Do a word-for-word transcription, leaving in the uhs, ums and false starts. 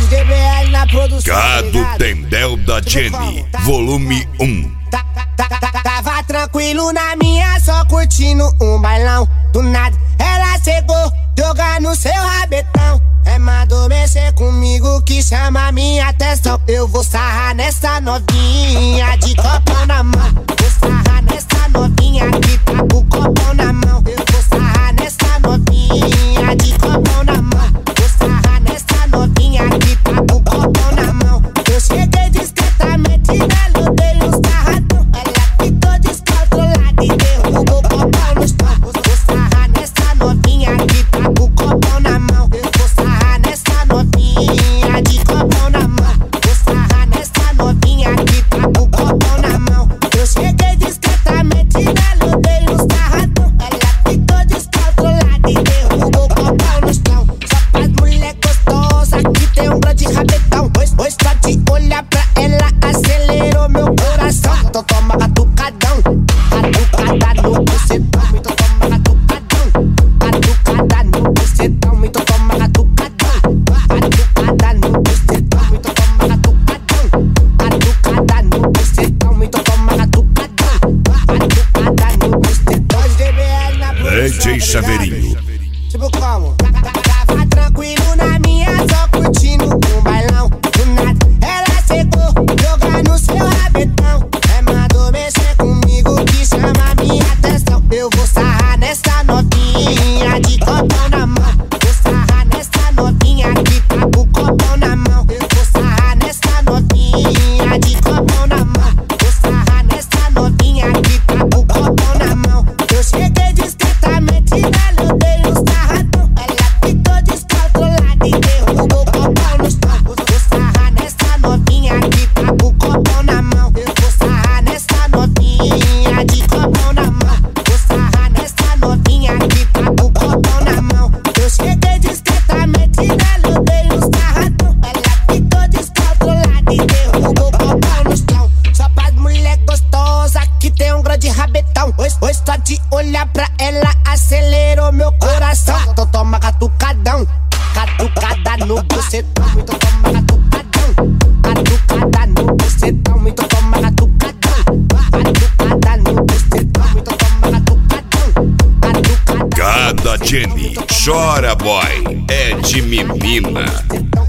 D B L na produção. Gado Tendel da Jenny, volume um. Tá, tá, tá, tava tranquilo na minha, só curtindo um bailão. Do nada ela chegou, joga no seu rabetão. É, mandou mexer comigo que chama minha atenção. Eu vou sarrar nessa novinha de copão na mão. Vou sarrar nessa novinha que tá com copão na mão. Eu vou sarrar nessa novinha de copão na mão. Vou sarrar nessa novinha que tá com copão na mão. Eu cheguei discretamente nela, dei um sarradão. Ela ficou descontrolada e derrubou o copão no chão. Vou sarrar nessa novinha que tá com copão na mão. Eu vou sarrar nessa novinha de copão na mão. Vou sarrar nessa novinha que tá com copão na mão. Eu cheguei discretamente nela, dei um sarradão. Ela ficou descontrolada e derrubou o copão no chão. Só faz mulher gostosa que tem um grande rabetão. Pois, pois só de olhar pra ela acelerou meu coração. Então toma catucadão, catucada no bucetão. Então toma catucadão, catucada no bucetão. Então toma catucadão, catucada no bucetão. Então toma catucadão, catucada no bucetão. Então toma catucadão, catucada no bucetão. D B L na produção. D J Chaveirinho. Tipo como? Tava tranquilo na minha, só curtindo um bailão. Do nada ela chegou, joga no seu rabetão. É, mandou mexer comigo que chama minha atenção. Eu vou sarrar nessa novinha de copão na mão. Vou sarrar nessa novinha que tá com copão na mão. Eu vou sarrar nessa novinha de copão na mão. Vou sarrar nessa novinha que tá com copão na mão. Eu cheguei discretamente nela, eu dei um sarradão. Ela ficou descontrolada e derrubou o copão no chão. Vou sarrar nessa novinha que tá com copão na mão. Eu vou sarrar nessa novinha de copão na mão. Vou sarrar nessa novinha que tá com copão na mão. Eu cheguei discretamente nela, eu dei um sarradão. Ela ficou descontrolada e derrubou o copão no chão. Só faz mulher gostosa que tem um grande rabetão. Pois, pois só de olhar pra ela acelerou meu coração. Então toma catucadão, catucada no bucetão. Então toma catucadão, catucada no bucetão. Então toma catucadão, catucada no bucetão. Então toma catucadão, catucada. Gado Jenny, chora boy, é de menina.